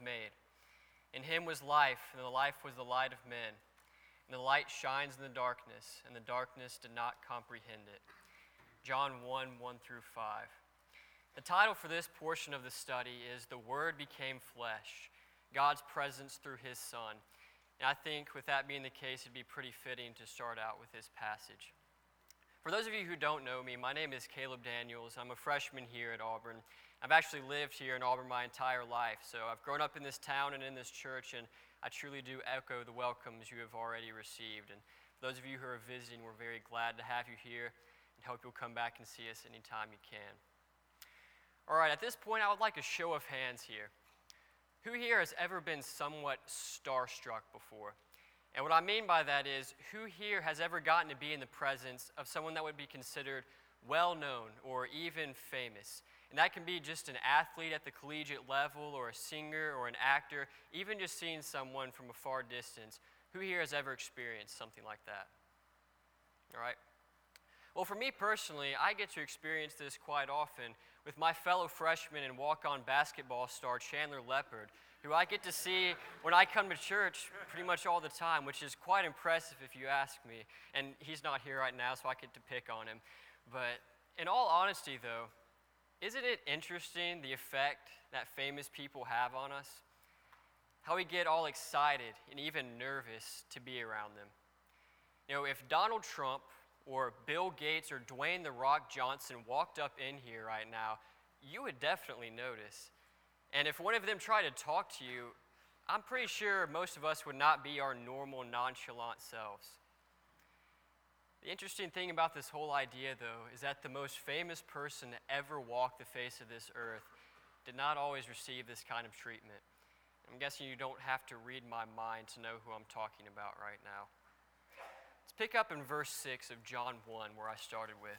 made. In him was life, and the life was the light of men. And the light shines in the darkness, and the darkness did not comprehend it. John 1, 1 through 5. The title for this portion of the study is The Word Became Flesh, God's presence through his Son. And I think with that being the case, it'd be pretty fitting to start out with this passage. For those of you who don't know me, my name is Caleb Daniels. I'm a freshman here at Auburn. I've actually lived here in Auburn my entire life, so I've grown up in this town and in this church, and I truly do echo the welcomes you have already received. And for those of you who are visiting, we're very glad to have you here and hope you'll come back and see us anytime you can. All right, at this point, I would like a show of hands here. Who here has ever been somewhat starstruck before? And what I mean by that is, who here has ever gotten to be in the presence of someone that would be considered well-known or even famous? And that can be just an athlete at the collegiate level or a singer or an actor, even just seeing someone from a far distance. Who here has ever experienced something like that? All right. Well, for me personally, I get to experience this quite often with my fellow freshman and walk-on basketball star Chandler Leopard, who I get to see when I come to church pretty much all the time, which is quite impressive if you ask me. And he's not here right now, so I get to pick on him. But in all honesty, though, isn't it interesting the effect that famous people have on us? How we get all excited and even nervous to be around them. You know, if Donald Trump or Bill Gates or Dwayne "The Rock" Johnson walked up in here right now, you would definitely notice. And if one of them tried to talk to you, I'm pretty sure most of us would not be our normal, nonchalant selves. The interesting thing about this whole idea, though, is that the most famous person to ever walk the face of this earth did not always receive this kind of treatment. I'm guessing you don't have to read my mind to know who I'm talking about right now. Let's pick up in verse 6 of John 1, where I started with.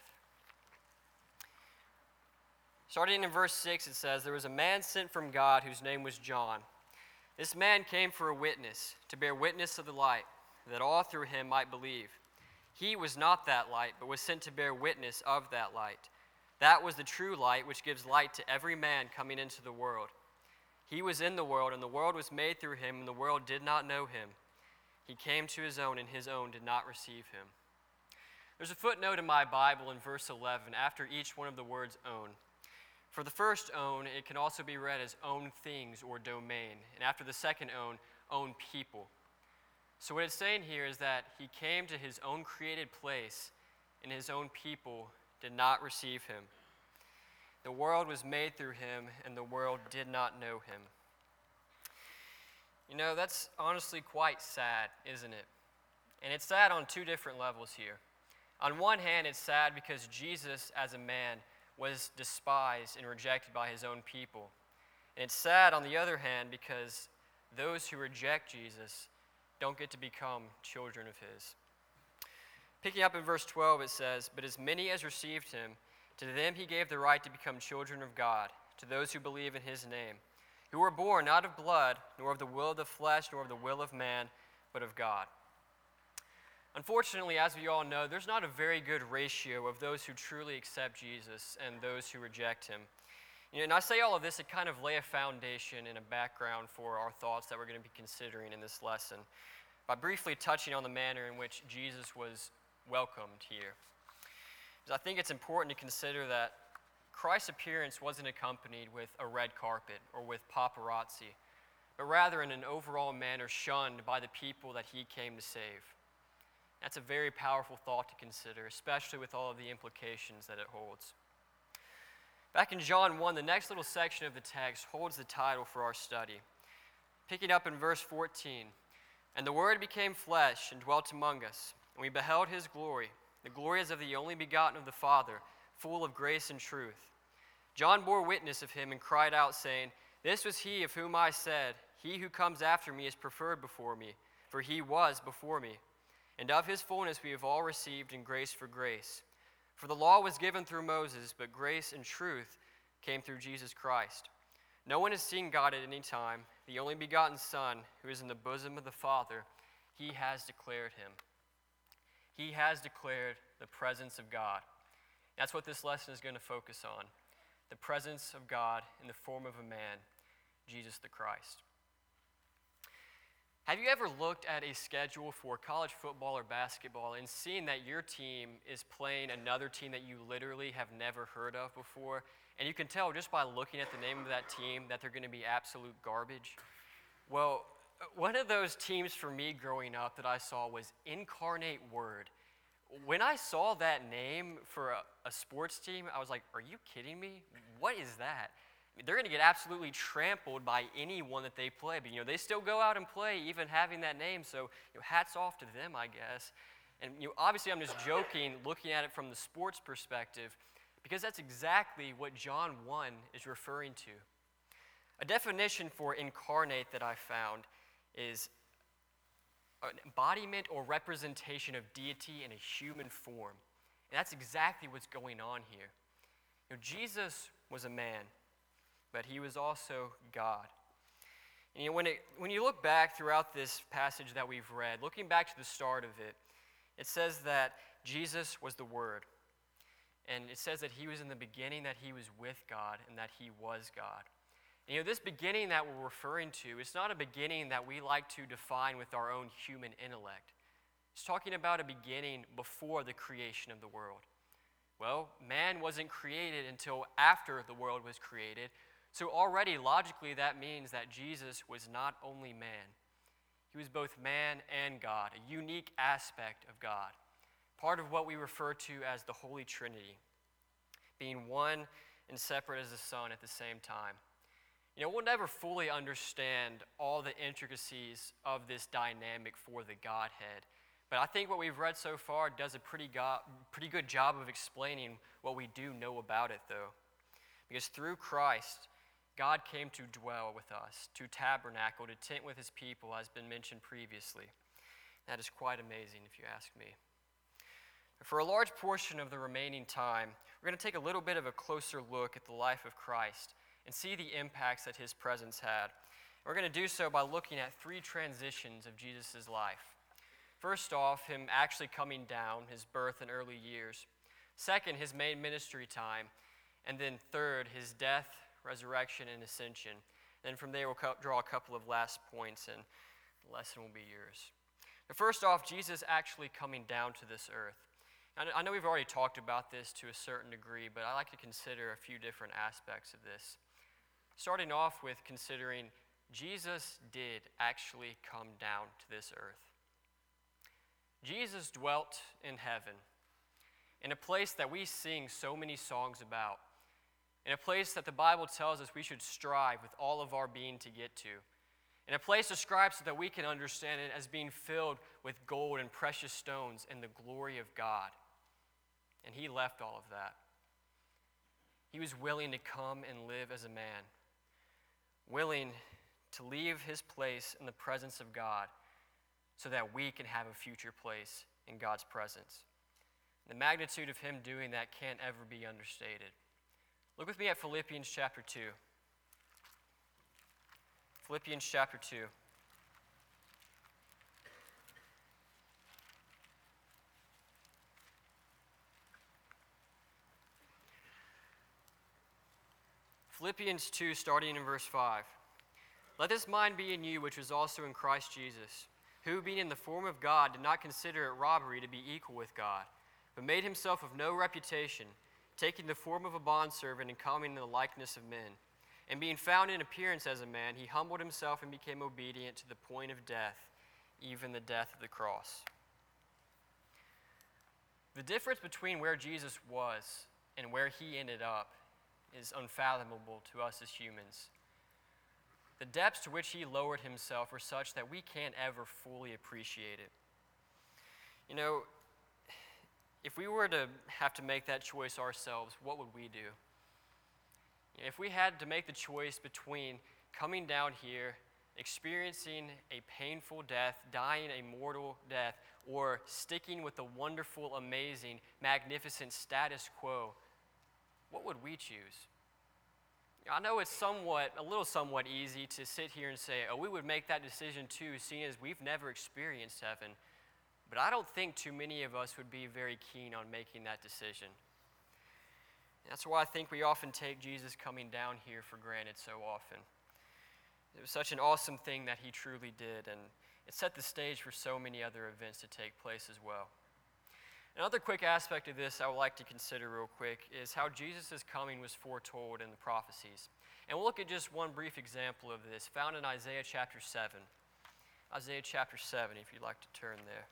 Starting in verse 6, it says, "There was a man sent from God whose name was John. This man came for a witness, to bear witness of the light, that all through him might believe. He was not that light, but was sent to bear witness of that light. That was the true light, which gives light to every man coming into the world. He was in the world, and the world was made through him, and the world did not know him. He came to his own, and his own did not receive him." There's a footnote in my Bible in verse 11 after each one of the words "own." For the first "own," it can also be read as "own things" or "domain." And after the second "own," "own people." So what it's saying here is that he came to his own created place, and his own people did not receive him. The world was made through him, and the world did not know him. You know, that's honestly quite sad, isn't it? And it's sad on two different levels here. On one hand, it's sad because Jesus, as a man, was despised and rejected by his own people. And it's sad, on the other hand, because those who reject Jesus don't get to become children of his. Picking up in verse 12, it says, "But as many as received him, to them he gave the right to become children of God, to those who believe in his name, who were born not of blood, nor of the will of the flesh, nor of the will of man, but of God." Unfortunately, as we all know, there's not a very good ratio of those who truly accept Jesus and those who reject him. And I say all of this to kind of lay a foundation and a background for our thoughts that we're going to be considering in this lesson by briefly touching on the manner in which Jesus was welcomed here. Because I think it's important to consider that Christ's appearance wasn't accompanied with a red carpet or with paparazzi, but rather in an overall manner shunned by the people that he came to save. That's a very powerful thought to consider, especially with all of the implications that it holds. Back in John 1, the next little section of the text holds the title for our study. Picking up in verse 14, "And the Word became flesh and dwelt among us, and we beheld his glory. The glory is of the only begotten of the Father, full of grace and truth. John bore witness of him and cried out, saying, 'This was he of whom I said, He who comes after me is preferred before me, for he was before me. And of his fullness we have all received in grace for grace. For the law was given through Moses, but grace and truth came through Jesus Christ. No one has seen God at any time. The only begotten Son, who is in the bosom of the Father, he has declared him.'" He has declared the presence of God. That's what this lesson is going to focus on. The presence of God in the form of a man, Jesus the Christ. Have you ever looked at a schedule for college football or basketball and seen that your team is playing another team that you literally have never heard of before? And you can tell just by looking at the name of that team that they're going to be absolute garbage. Well, one of those teams for me growing up that I saw was Incarnate Word. When I saw that name for a sports team, I was like, are you kidding me? What is that? They're going to get absolutely trampled by anyone that they play. But, they still go out and play, even having that name. So, hats off to them, I guess. And, obviously I'm just joking, looking at it from the sports perspective, because that's exactly what John 1 is referring to. A definition for incarnate that I found is an embodiment or representation of deity in a human form. And that's exactly what's going on here. Jesus was a man, but he was also God. And when you look back throughout this passage that we've read, looking back to the start of it, it says that Jesus was the Word. And it says that he was in the beginning, that he was with God, and that he was God. And this beginning that we're referring to, it's not a beginning that we like to define with our own human intellect. It's talking about a beginning before the creation of the world. Well, man wasn't created until after the world was created. So already, logically, that means that Jesus was not only man. He was both man and God, a unique aspect of God. Part of what we refer to as the Holy Trinity, being one and separate as the Son at the same time. We'll never fully understand all the intricacies of this dynamic for the Godhead. But I think what we've read so far does a pretty good job of explaining what we do know about it, though. Because through Christ, God came to dwell with us, to tabernacle, to tent with his people, as been mentioned previously. That is quite amazing, if you ask me. For a large portion of the remaining time, we're going to take a little bit of a closer look at the life of Christ and see the impacts that his presence had. We're going to do so by looking at 3 transitions of Jesus' life. First off, him actually coming down, his birth and early years. Second, his main ministry time. And then third, his death, resurrection, and ascension. Then from there, we'll draw a couple of last points, and the lesson will be yours. But first off, Jesus actually coming down to this earth. I know we've already talked about this to a certain degree, but I like to consider a few different aspects of this. Starting off with considering Jesus did actually come down to this earth. Jesus dwelt in heaven, in a place that we sing so many songs about, in a place that the Bible tells us we should strive with all of our being to get to, in a place described so that we can understand it as being filled with gold and precious stones and the glory of God. And he left all of that. He was willing to come and live as a man, willing to leave his place in the presence of God so that we can have a future place in God's presence. The magnitude of him doing that can't ever be understated. Look with me at Philippians chapter 2. Philippians chapter 2. Philippians 2, starting in verse 5. Let this mind be in you, which was also in Christ Jesus, who, being in the form of God, did not consider it robbery to be equal with God, but made himself of no reputation, taking the form of a bondservant and coming in the likeness of men. And being found in appearance as a man, he humbled himself and became obedient to the point of death, even the death of the cross. The difference between where Jesus was and where he ended up is unfathomable to us as humans. The depths to which he lowered himself are such that we can't ever fully appreciate it. If we were to have to make that choice ourselves, what would we do? If we had to make the choice between coming down here, experiencing a painful death, dying a mortal death, or sticking with the wonderful, amazing, magnificent status quo, what would we choose? I know it's a little somewhat easy to sit here and say, we would make that decision too, seeing as we've never experienced heaven. But I don't think too many of us would be very keen on making that decision. And that's why I think we often take Jesus coming down here for granted so often. It was such an awesome thing that he truly did, and it set the stage for so many other events to take place as well. Another quick aspect of this I would like to consider real quick is how Jesus' coming was foretold in the prophecies. And we'll look at just one brief example of this, found in Isaiah chapter 7. Isaiah chapter 7, if you'd like to turn there.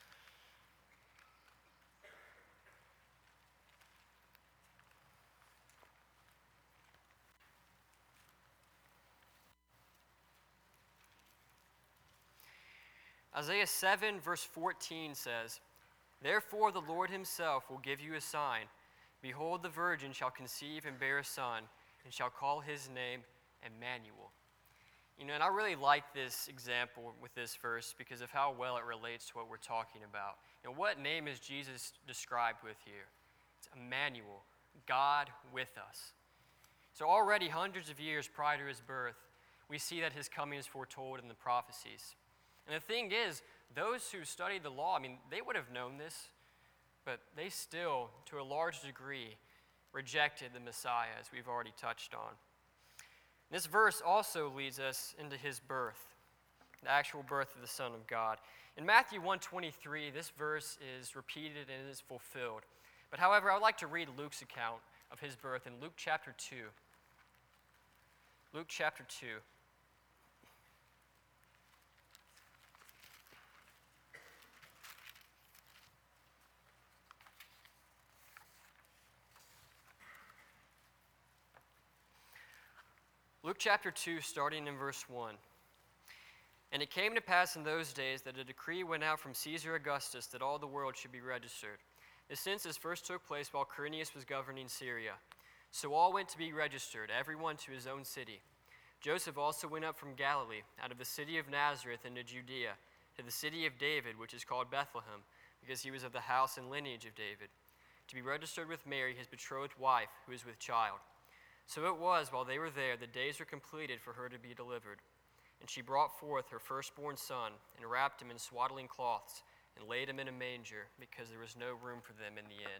Isaiah 7, verse 14 says, "Therefore the Lord himself will give you a sign. Behold, the virgin shall conceive and bear a son, and shall call his name Emmanuel." And I really like this example with this verse because of how well it relates to what we're talking about. What name is Jesus described with here? It's Emmanuel, God with us. So already hundreds of years prior to his birth, we see that his coming is foretold in the prophecies. And the thing is, those who studied the law, they would have known this, but they still, to a large degree, rejected the Messiah, as we've already touched on. This verse also leads us into his birth, the actual birth of the Son of God. In Matthew 1:23, this verse is repeated and it is fulfilled. But however, I would like to read Luke's account of his birth in Luke chapter 2. Luke chapter 2. Luke chapter 2, starting in verse 1. "And it came to pass in those days that a decree went out from Caesar Augustus that all the world should be registered. The census first took place while Quirinius was governing Syria. So all went to be registered, everyone to his own city. Joseph also went up from Galilee, out of the city of Nazareth into Judea, to the city of David, which is called Bethlehem, because he was of the house and lineage of David, to be registered with Mary, his betrothed wife, who is with child. So it was, while they were there, the days were completed for her to be delivered. And she brought forth her firstborn son, and wrapped him in swaddling cloths, and laid him in a manger, because there was no room for them in the inn."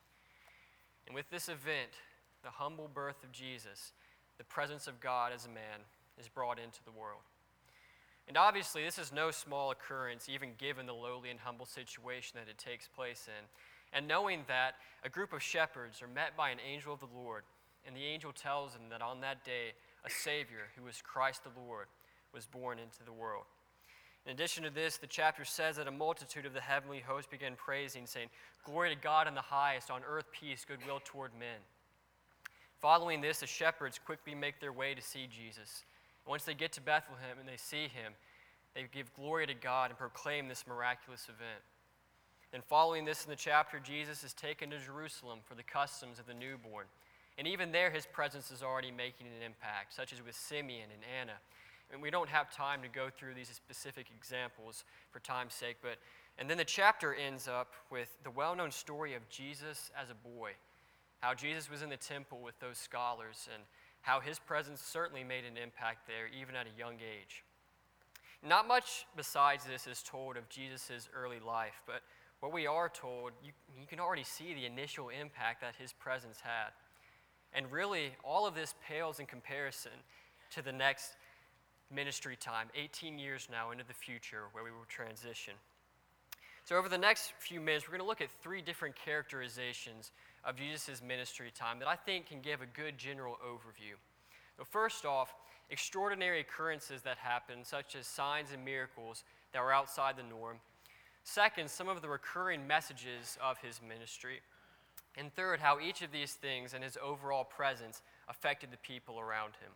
And with this event, the humble birth of Jesus, the presence of God as a man is brought into the world. And obviously, this is no small occurrence, even given the lowly and humble situation that it takes place in. And knowing that a group of shepherds are met by an angel of the Lord, and the angel tells them that on that day, a Savior, who is Christ the Lord, was born into the world. In addition to this, the chapter says that a multitude of the heavenly host began praising, saying, "Glory to God in the highest, on earth peace, goodwill toward men." Following this, the shepherds quickly make their way to see Jesus. And once they get to Bethlehem and they see him, they give glory to God and proclaim this miraculous event. Then following this in the chapter, Jesus is taken to Jerusalem for the customs of the newborn. And even there, his presence is already making an impact, such as with Simeon and Anna. And we don't have time to go through these specific examples for time's sake, and then the chapter ends up with the well-known story of Jesus as a boy, how Jesus was in the temple with those scholars, and how his presence certainly made an impact there, even at a young age. Not much besides this is told of Jesus' early life, but what we are told, you can already see the initial impact that his presence had. And really, all of this pales in comparison to the next ministry time, 18 years now into the future, where we will transition. So over the next few minutes, we're going to look at three different characterizations of Jesus' ministry time that I think can give a good general overview. So first off, extraordinary occurrences that happen, such as signs and miracles that were outside the norm. Second, some of the recurring messages of his ministry. And third, how each of these things and his overall presence affected the people around him.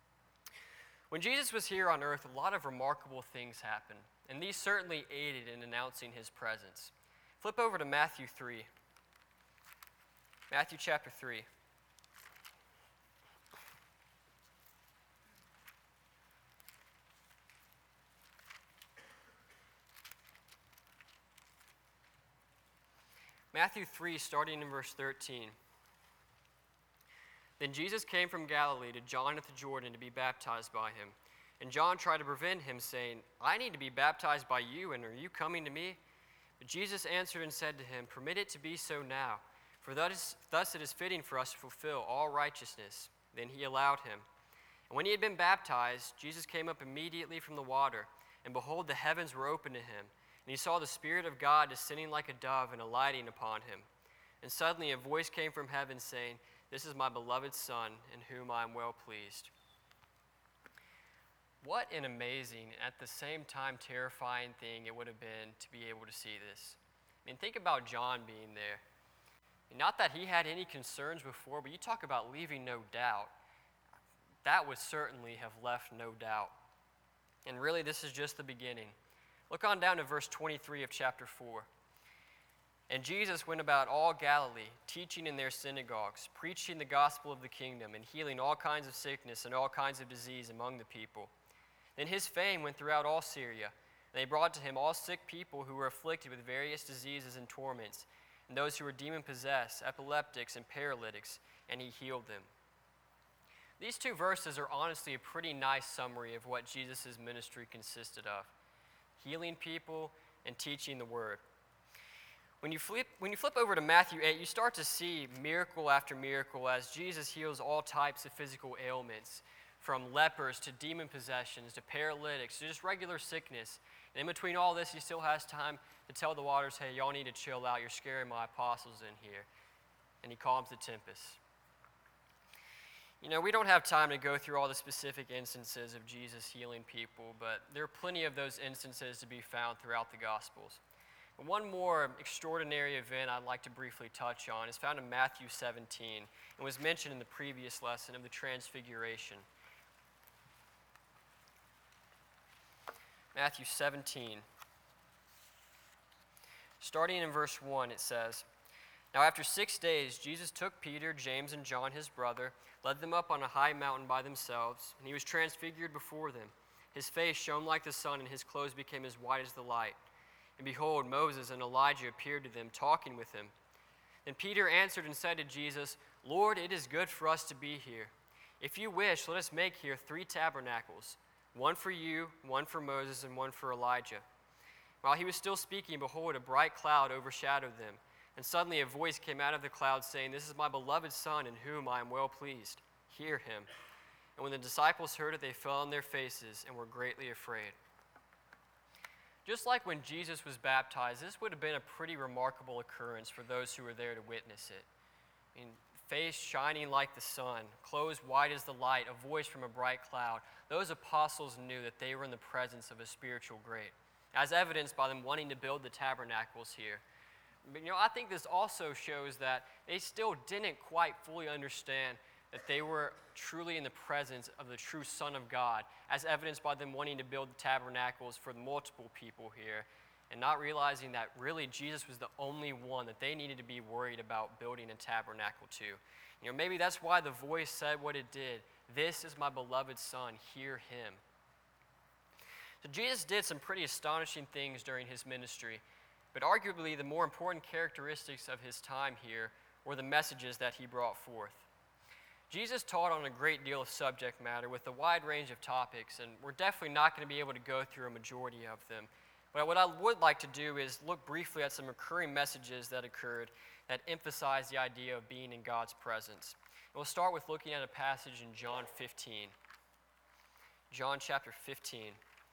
When Jesus was here on earth, a lot of remarkable things happened, and these certainly aided in announcing his presence. Flip over to Matthew 3. Matthew chapter 3. Matthew 3, starting in verse 13. "Then Jesus came from Galilee to John at the Jordan to be baptized by him. And John tried to prevent him, saying, 'I need to be baptized by you, and are you coming to me?' But Jesus answered and said to him, 'Permit it to be so now, for thus it is fitting for us to fulfill all righteousness.' Then he allowed him. And when he had been baptized, Jesus came up immediately from the water, and behold, the heavens were opened to him, and he saw the Spirit of God descending like a dove and alighting upon him. And suddenly a voice came from heaven saying, "This is my beloved Son, in whom I am well pleased." What an amazing, at the same time terrifying thing it would have been to be able to see this. I mean, think about John being there. Not that he had any concerns before, but you talk about leaving no doubt. That would certainly have left no doubt. And really, this is just the beginning. Look on down to verse 23 of chapter 4. And Jesus went about all Galilee, teaching in their synagogues, preaching the gospel of the kingdom, and healing all kinds of sickness and all kinds of disease among the people. Then his fame went throughout all Syria, and they brought to him all sick people who were afflicted with various diseases and torments, and those who were demon-possessed, epileptics, and paralytics, and he healed them. These two verses are honestly a pretty nice summary of what Jesus' ministry consisted of: healing people and teaching the word. When you flip over to Matthew 8, you start to see miracle after miracle as Jesus heals all types of physical ailments, from lepers to demon possessions to paralytics to just regular sickness. And in between all this, he still has time to tell the waters, "Hey, y'all need to chill out. You're scaring my apostles in here." And he calms the tempest. You know, we don't have time to go through all the specific instances of Jesus healing people, but there are plenty of those instances to be found throughout the Gospels. But one more extraordinary event I'd like to briefly touch on is found in Matthew 17 and was mentioned in the previous lesson of the Transfiguration. Matthew 17. Starting in verse 1, it says, "Now after 6 days, Jesus took Peter, James, and John, his brother, led them up on a high mountain by themselves, and he was transfigured before them. His face shone like the sun, and his clothes became as white as the light. And behold, Moses and Elijah appeared to them, talking with him. Then Peter answered and said to Jesus, 'Lord, it is good for us to be here. If you wish, let us make here 3 tabernacles, one for you, one for Moses, and one for Elijah.' While he was still speaking, behold, a bright cloud overshadowed them. And suddenly a voice came out of the cloud saying, 'This is my beloved Son, in whom I am well pleased. Hear him.' And when the disciples heard it, they fell on their faces and were greatly afraid." Just like when Jesus was baptized, this would have been a pretty remarkable occurrence for those who were there to witness it. I mean, face shining like the sun, clothes white as the light, a voice from a bright cloud. Those apostles knew that they were in the presence of a spiritual great, as evidenced by them wanting to build the tabernacles here. But, I think this also shows that they still didn't quite fully understand that they were truly in the presence of the true Son of God, as evidenced by them wanting to build the tabernacles for multiple people here, and not realizing that really Jesus was the only one that they needed to be worried about building a tabernacle to. Maybe that's why the voice said what it did. "This is my beloved Son, hear him." So Jesus did some pretty astonishing things during his ministry, but arguably the more important characteristics of his time here were the messages that he brought forth. Jesus taught on a great deal of subject matter with a wide range of topics, and we're definitely not going to be able to go through a majority of them. But what I would like to do is look briefly at some recurring messages that occurred that emphasize the idea of being in God's presence. And we'll start with looking at a passage in John 15. John chapter 15.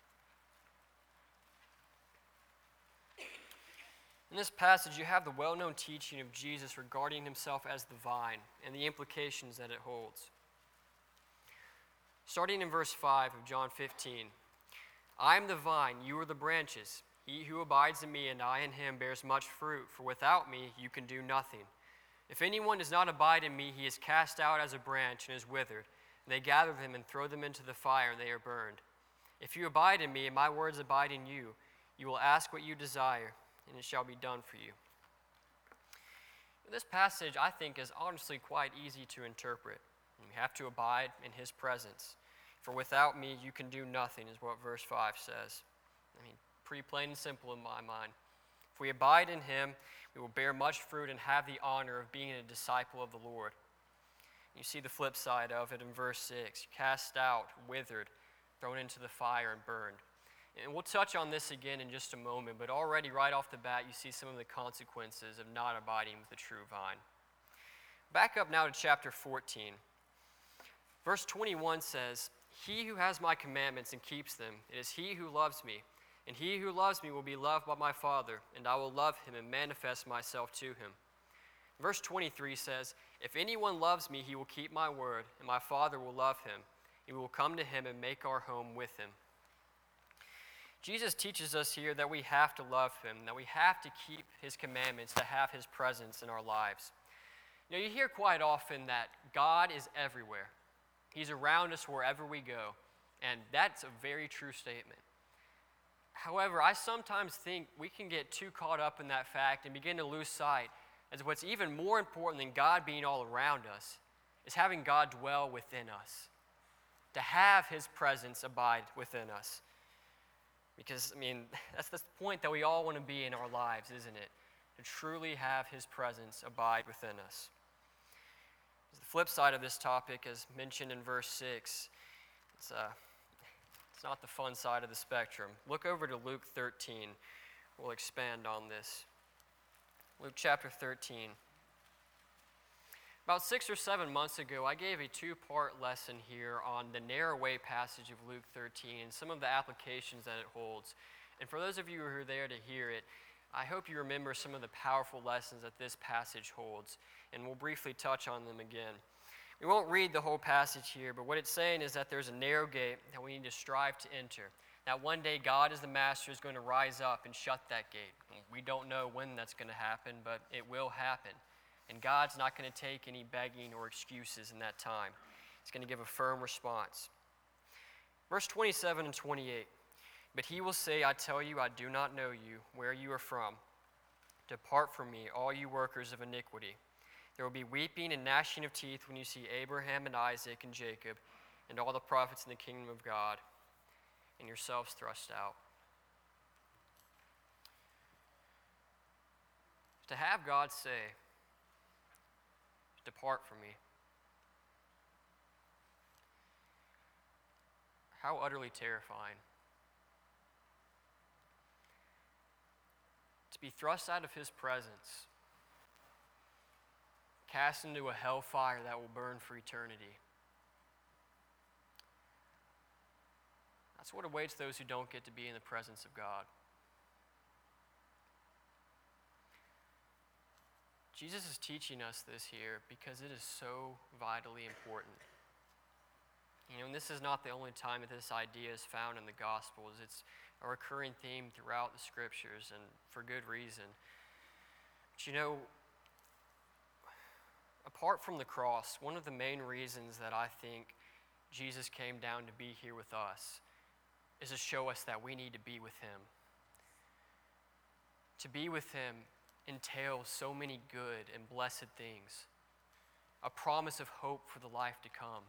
In this passage, you have the well-known teaching of Jesus regarding himself as the vine and the implications that it holds. Starting in verse 5 of John 15, "I am the vine, you are the branches. He who abides in me and I in him bears much fruit, for without me you can do nothing. If anyone does not abide in me, he is cast out as a branch and is withered, and they gather them and throw them into the fire, and they are burned. If you abide in me and my words abide in you, you will ask what you desire, and it shall be done for you." This passage, I think, is honestly quite easy to interpret. You have to abide in his presence. "For without me, you can do nothing," is what verse 5 says. Pretty plain and simple in my mind. If we abide in him, we will bear much fruit and have the honor of being a disciple of the Lord. You see the flip side of it in verse 6. "Cast out, withered, thrown into the fire, and burned." And we'll touch on this again in just a moment, but already right off the bat, you see some of the consequences of not abiding with the true vine. Back up now to chapter 14. Verse 21 says, "He who has my commandments and keeps them, it is he who loves me. And he who loves me will be loved by my Father, and I will love him and manifest myself to him." Verse 23 says, "If anyone loves me, he will keep my word, and my Father will love him. And we will come to him and make our home with him." Jesus teaches us here that we have to love him, that we have to keep his commandments to have his presence in our lives. You hear quite often that God is everywhere. He's around us wherever we go, and that's a very true statement. However, I sometimes think we can get too caught up in that fact and begin to lose sight as what's even more important than God being all around us is having God dwell within us, to have his presence abide within us. Because, that's the point that we all want to be in our lives, isn't it? To truly have his presence abide within us. The flip side of this topic, as mentioned in verse 6, it's not the fun side of the spectrum. Look over to Luke 13. We'll expand on this. Luke chapter 13. About 6 or 7 months ago, I gave a 2-part lesson here on the narrow way passage of Luke 13 and some of the applications that it holds. And for those of you who are there to hear it, I hope you remember some of the powerful lessons that this passage holds, and we'll briefly touch on them again. We won't read the whole passage here, but what it's saying is that there's a narrow gate that we need to strive to enter. That one day God as the master is going to rise up and shut that gate. We don't know when that's going to happen, but it will happen. And God's not going to take any begging or excuses in that time. He's going to give a firm response. Verse 27 and 28. "But he will say, 'I tell you, I do not know you, where you are from. Depart from me, all you workers of iniquity.' There will be weeping and gnashing of teeth when you see Abraham and Isaac and Jacob and all the prophets in the kingdom of God, and yourselves thrust out." To have God say, "Depart from me." How utterly terrifying. To be thrust out of his presence, cast into a hellfire that will burn for eternity. That's what awaits those who don't get to be in the presence of God. Jesus is teaching us this here because it is so vitally important. And this is not the only time that this idea is found in the Gospels. It's a recurring theme throughout the Scriptures, and for good reason. But apart from the cross, one of the main reasons that I think Jesus came down to be here with us is to show us that we need to be with him. To be with him entails so many good and blessed things, a promise of hope for the life to come.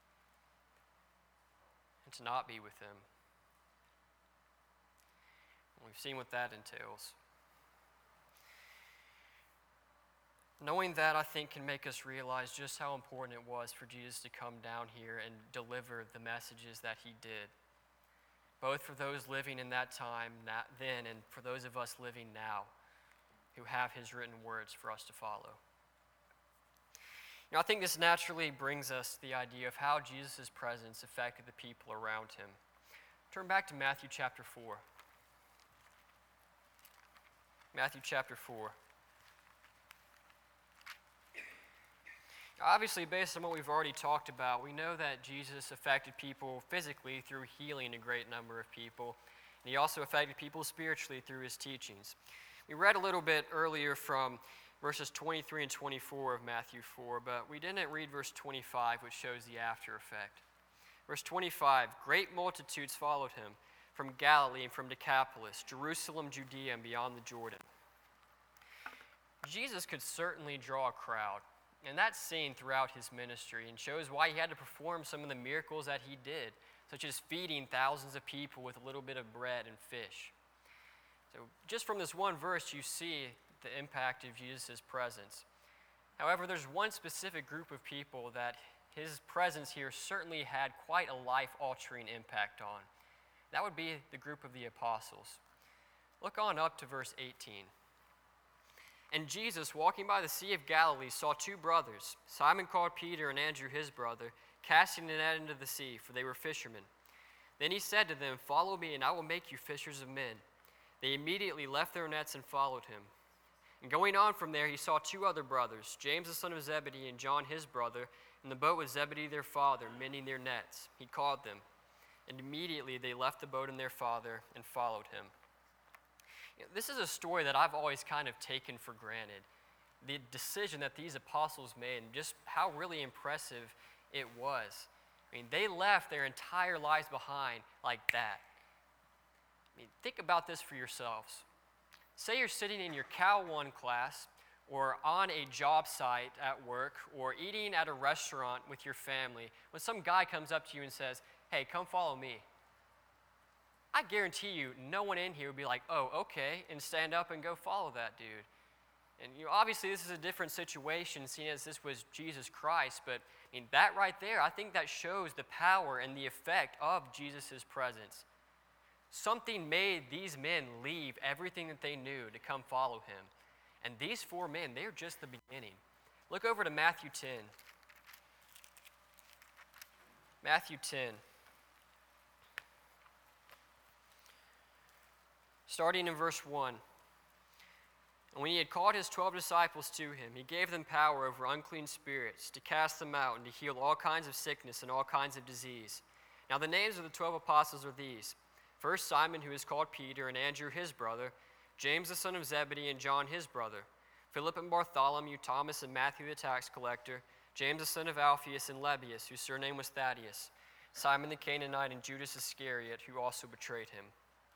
And to not be with him, we've seen what that entails. Knowing that, I think, can make us realize just how important it was for Jesus to come down here and deliver the messages that he did, both for those living in that time then and for those of us living now who have his written words for us to follow. I think this naturally brings us to the idea of how Jesus' presence affected the people around him. Turn back to Matthew chapter 4. Matthew chapter 4. Obviously, based on what we've already talked about, we know that Jesus affected people physically through healing a great number of people, and he also affected people spiritually through his teachings. We read a little bit earlier from verses 23 and 24 of Matthew 4, but we didn't read verse 25, which shows the after effect. Verse 25, "Great multitudes followed him from Galilee and from Decapolis, Jerusalem, Judea, and beyond the Jordan." Jesus could certainly draw a crowd, and that's seen throughout his ministry and shows why he had to perform some of the miracles that he did, such as feeding thousands of people with a little bit of bread and fish. So just from this one verse, you see the impact of Jesus' presence. However, there's one specific group of people that his presence here certainly had quite a life-altering impact on. That would be the group of the apostles. Look on up to verse 18. "And Jesus, walking by the Sea of Galilee, saw 2 brothers, Simon called Peter and Andrew his brother, casting a net into the sea, for they were fishermen. Then he said to them, "Follow me, and I will make you fishers of men." They immediately left their nets and followed him. And going on from there, he saw two other brothers, James the son of Zebedee and John his brother, in the boat with Zebedee their father, mending their nets. He called them, and immediately they left the boat and their father and followed him. This is a story that I've always kind of taken for granted. The decision that these apostles made and just how really impressive it was. I mean, they left their entire lives behind like that. I mean, think about this for yourselves. Say you're sitting in your Cal 1 class or on a job site at work or eating at a restaurant with your family when some guy comes up to you and says, "Hey, come follow me." I guarantee you no one in here would be like, "Oh, okay," and stand up and go follow that dude. And obviously this is a different situation seeing as this was Jesus Christ, but I mean, that right there, I think that shows the power and the effect of Jesus' presence. Something made these men leave everything that they knew to come follow him. And these four men, they're just the beginning. Look over to Matthew 10. Matthew 10. Starting in verse 1. And when he had called his 12 disciples to him, he gave them power over unclean spirits to cast them out and to heal all kinds of sickness and all kinds of disease. Now the names of the 12 apostles are these: first Simon, who is called Peter, and Andrew his brother, James the son of Zebedee and John his brother, Philip and Bartholomew, Thomas and Matthew the tax collector, James the son of Alphaeus and Lebbaeus, whose surname was Thaddeus, Simon the Canaanite, and Judas Iscariot, who also betrayed him.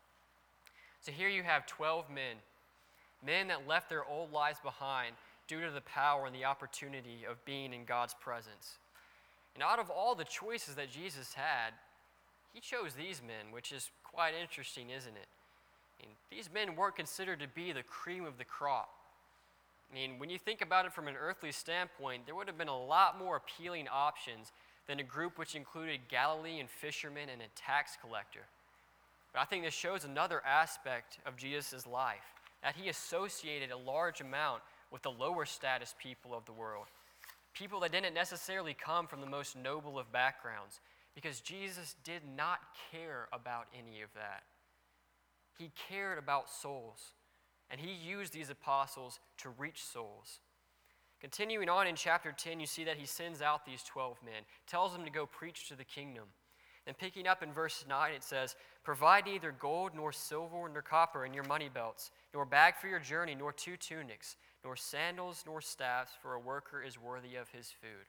So here you have 12 men that left their old lives behind due to the power and the opportunity of being in God's presence. And out of all the choices that Jesus had, he chose these men, which is quite interesting, isn't it? I mean, these men weren't considered to be the cream of the crop. I mean, when you think about it from an earthly standpoint, there would have been a lot more appealing options than a group which included Galilean fishermen and a tax collector. But I think this shows another aspect of Jesus' life, that he associated a large amount with the lower status people of the world, people that didn't necessarily come from the most noble of backgrounds, because Jesus did not care about any of that. He cared about souls, and he used these apostles to reach souls. Continuing on in chapter 10, you see that he sends out these 12 men, tells them to go preach to the kingdom. And picking up in verse 9, it says, "Provide neither gold nor silver nor copper in your money belts, nor bag for your journey, nor 2 tunics, nor sandals, nor staffs, for a worker is worthy of his food."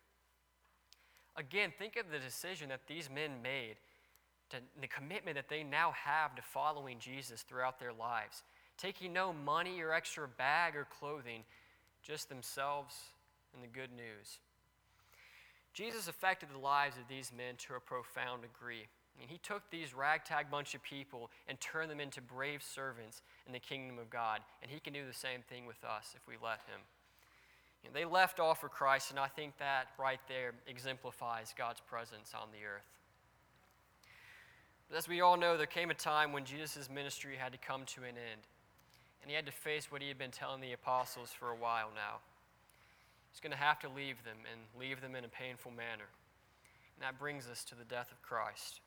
Again, think of the decision that these men made, the commitment that they now have to following Jesus throughout their lives, taking no money or extra bag or clothing, just themselves and the good news. Jesus affected the lives of these men to a profound degree. I mean, he took these ragtag bunch of people and turned them into brave servants in the kingdom of God, and he can do the same thing with us if we let him. They left all for Christ, and I think that right there exemplifies God's presence on the earth. But as we all know, there came a time when Jesus' ministry had to come to an end, and he had to face what he had been telling the apostles for a while now. He's going to have to leave them, and leave them in a painful manner. And that brings us to the death of Christ.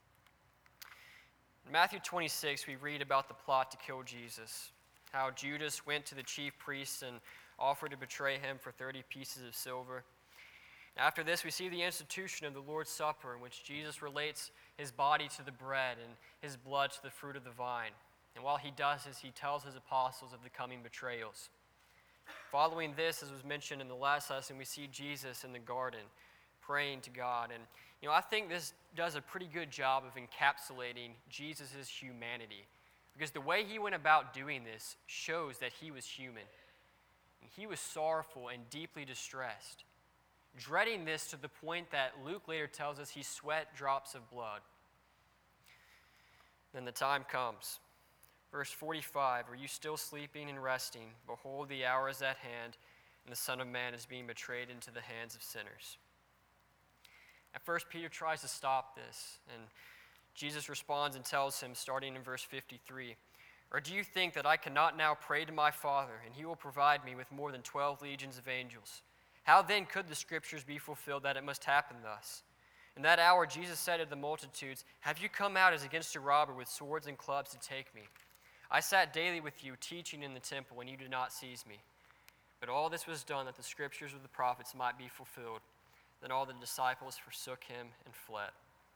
In Matthew 26, we read about the plot to kill Jesus, how Judas went to the chief priests and offered to betray him for 30 pieces of silver. After this, we see the institution of the Lord's Supper, in which Jesus relates his body to the bread and his blood to the fruit of the vine. And while he does this, he tells his apostles of the coming betrayals. Following this, as was mentioned in the last lesson, we see Jesus in the garden praying to God. And I think this does a pretty good job of encapsulating Jesus' humanity, because the way he went about doing this shows that he was human. And he was sorrowful and deeply distressed, dreading this to the point that Luke later tells us he sweat drops of blood. Then the time comes. Verse 45, "Are you still sleeping and resting? Behold, the hour is at hand, and the Son of Man is being betrayed into the hands of sinners." At first, Peter tries to stop this, and Jesus responds and tells him, starting in verse 53, "Or do you think that I cannot now pray to my Father, and he will provide me with more than 12 legions of angels? How then could the scriptures be fulfilled that it must happen thus? In that hour Jesus said to the multitudes, "Have you come out as against a robber with swords and clubs to take me? I sat daily with you, teaching in the temple, and you did not seize me. But all this was done that the scriptures of the prophets might be fulfilled." Then all the disciples forsook him and fled.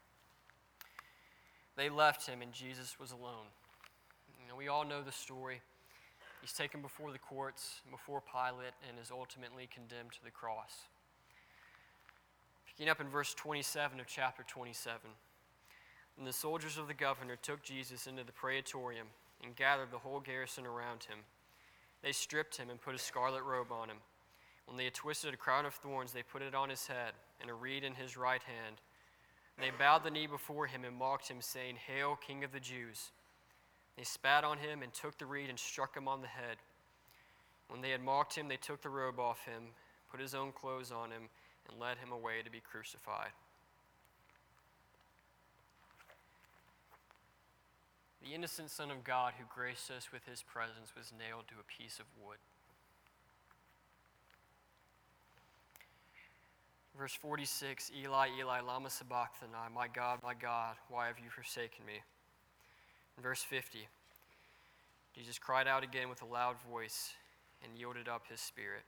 They left him, and Jesus was alone. We all know the story. He's taken before the courts, before Pilate, and is ultimately condemned to the cross. Picking up in verse 27 of chapter 27. And the soldiers of the governor took Jesus into the praetorium and gathered the whole garrison around him. They stripped him and put a scarlet robe on him. When they had twisted a crown of thorns, they put it on his head and a reed in his right hand. And they bowed the knee before him and mocked him, saying, "Hail, King of the Jews." They spat on him and took the reed and struck him on the head. When they had mocked him, they took the robe off him, put his own clothes on him, and led him away to be crucified. The innocent Son of God who graced us with his presence was nailed to a piece of wood. Verse 46, "Eli, Eli, lama sabachthani, my God, why have you forsaken me?" In verse 50, Jesus cried out again with a loud voice and yielded up his spirit.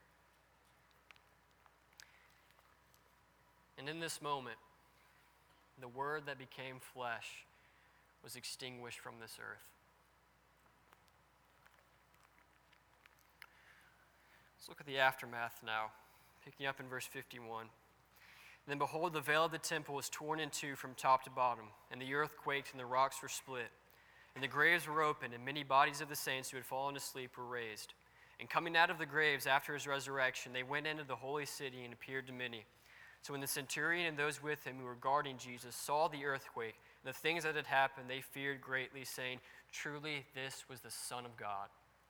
And in this moment, the Word that became flesh was extinguished from this earth. Let's look at the aftermath now, picking up in verse 51. Then behold, the veil of the temple was torn in two from top to bottom, and the earth quaked and the rocks were split. And the graves were opened, and many bodies of the saints who had fallen asleep were raised. And coming out of the graves after his resurrection, they went into the holy city and appeared to many. So when the centurion and those with him who were guarding Jesus saw the earthquake and the things that had happened, they feared greatly, saying, "Truly this was the Son of God."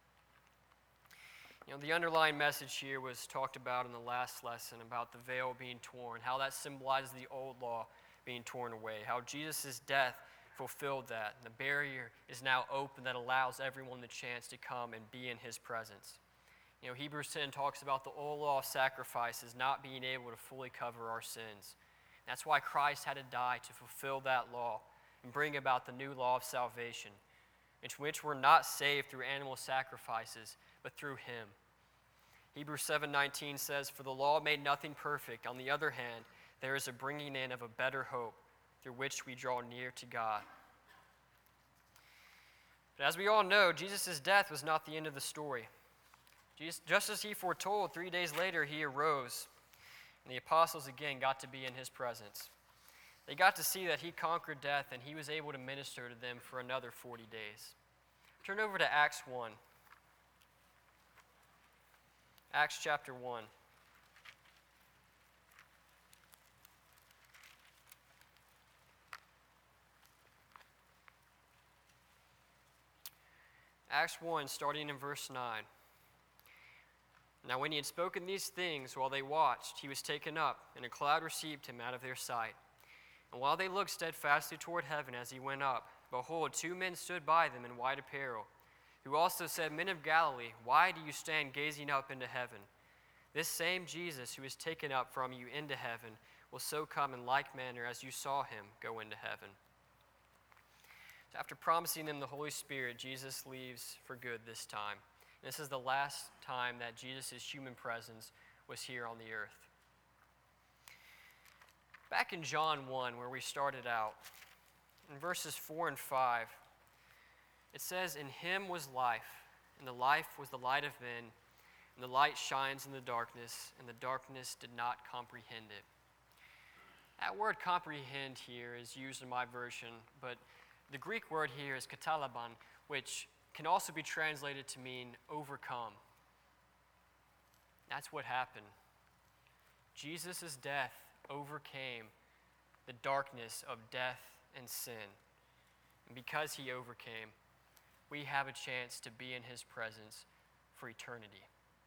The underlying message here was talked about in the last lesson about the veil being torn, how that symbolizes the old law being torn away, how Jesus' death fulfilled that. And the barrier is now open that allows everyone the chance to come and be in his presence. Hebrews 10 talks about the old law of sacrifices not being able to fully cover our sins. That's why Christ had to die to fulfill that law and bring about the new law of salvation, in which we're not saved through animal sacrifices, but through him. Hebrews 7:19 says, "For the law made nothing perfect. On the other hand, there is a bringing in of a better hope, through which we draw near to God." But as we all know, Jesus' death was not the end of the story. Just as he foretold, 3 days later he arose, and the apostles again got to be in his presence. They got to see that he conquered death, and he was able to minister to them for another 40 days. Turn over to Acts 1. Acts chapter 1. Acts 1, starting in verse 9. Now when he had spoken these things while they watched, he was taken up, and a cloud received him out of their sight. And while they looked steadfastly toward heaven as he went up, behold, 2 men stood by them in white apparel, who also said, "Men of Galilee, why do you stand gazing up into heaven? This same Jesus who is taken up from you into heaven will so come in like manner as you saw him go into heaven." So after promising them the Holy Spirit, Jesus leaves for good this time. And this is the last time that Jesus' human presence was here on the earth. Back in John 1, where we started out, in verses 4 and 5, it says, "In him was life, and the life was the light of men, and the light shines in the darkness, and the darkness did not comprehend it." That word comprehend here is used in my version, but the Greek word here is katalaban, which can also be translated to mean overcome. That's what happened. Jesus' death overcame the darkness of death and sin. And because he overcame, we have a chance to be in his presence for eternity.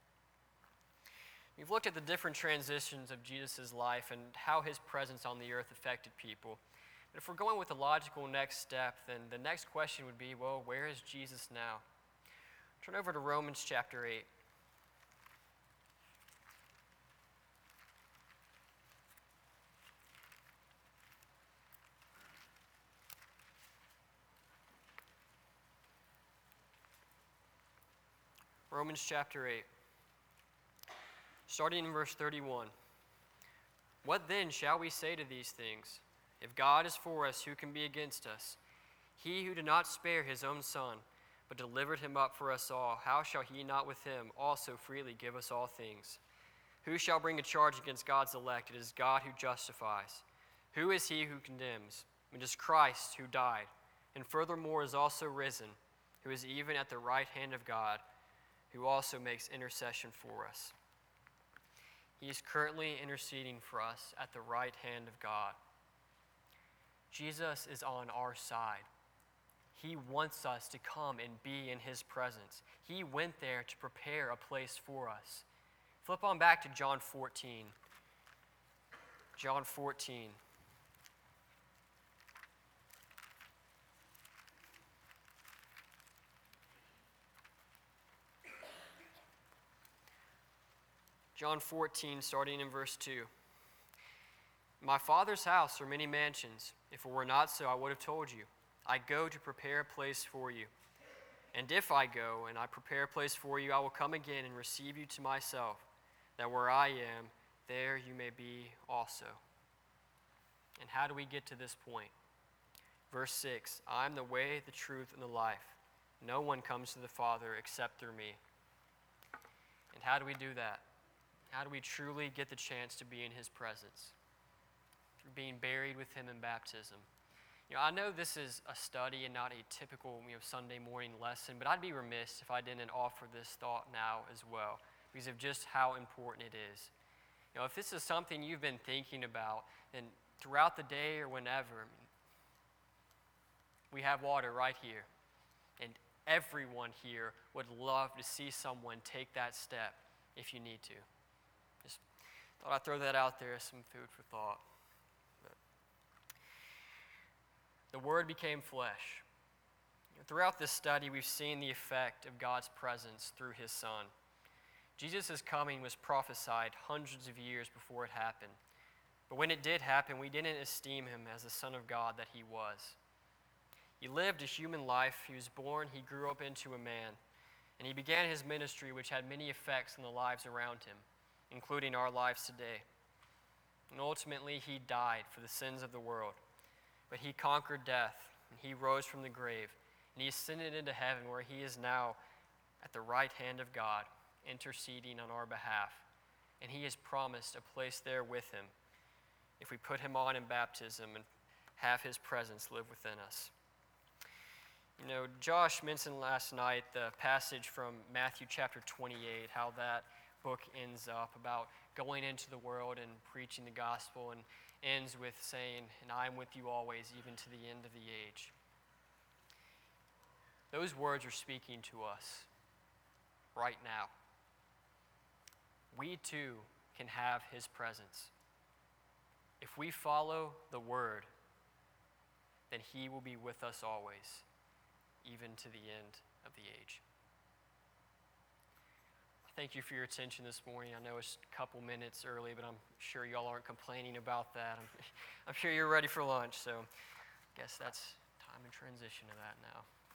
We've looked at the different transitions of Jesus' life and how his presence on the earth affected people. But if we're going with the logical next step, then the next question would be, well, where is Jesus now? Turn over to Romans chapter 8. Romans chapter 8, starting in verse 31. What then shall we say to these things? If God is for us, who can be against us? He who did not spare his own Son, but delivered him up for us all, how shall he not with him also freely give us all things? Who shall bring a charge against God's elect? It is God who justifies. Who is he who condemns? It is Christ who died, and furthermore is also risen, who is even at the right hand of God, who also makes intercession for us. He is currently interceding for us at the right hand of God. Jesus is on our side. He wants us to come and be in his presence. He went there to prepare a place for us. Flip on back to John 14. John 14. John 14, starting in verse 2. In my Father's house are many mansions. If it were not so, I would have told you. I go to prepare a place for you. And if I go and I prepare a place for you, I will come again and receive you to myself, that where I am, there you may be also. And how do we get to this point? Verse 6, I am the way, the truth, and the life. No one comes to the Father except through me. And how do we do that? How do we truly get the chance to be in his presence? Through being buried with him in baptism. I know this is a study and not a typical Sunday morning lesson, but I'd be remiss if I didn't offer this thought now as well, because of just how important it is. If this is something you've been thinking about, then throughout the day or whenever, we have water right here. And everyone here would love to see someone take that step if you need to. Just thought I'd throw that out there as some food for thought. The Word became flesh. Throughout this study, we've seen the effect of God's presence through his Son. Jesus' coming was prophesied hundreds of years before it happened. But when it did happen, we didn't esteem him as the Son of God that he was. He lived a human life. He was born. He grew up into a man. And he began his ministry, which had many effects on the lives around him, including our lives today. And ultimately, he died for the sins of the world. But he conquered death, and he rose from the grave, and he ascended into heaven, where he is now at the right hand of God, interceding on our behalf. And he has promised a place there with him if we put him on in baptism and have his presence live within us. Josh mentioned last night the passage from Matthew chapter 28, how that book ends up about going into the world and preaching the gospel, and ends with saying, and I am with you always, even to the end of the age. Those words are speaking to us right now. We too can have his presence. If we follow the word, then he will be with us always, even to the end of the age. Thank you for your attention this morning. I know it's a couple minutes early, but I'm sure y'all aren't complaining about that. I'm sure you're ready for lunch, so I guess that's time to transition to that now.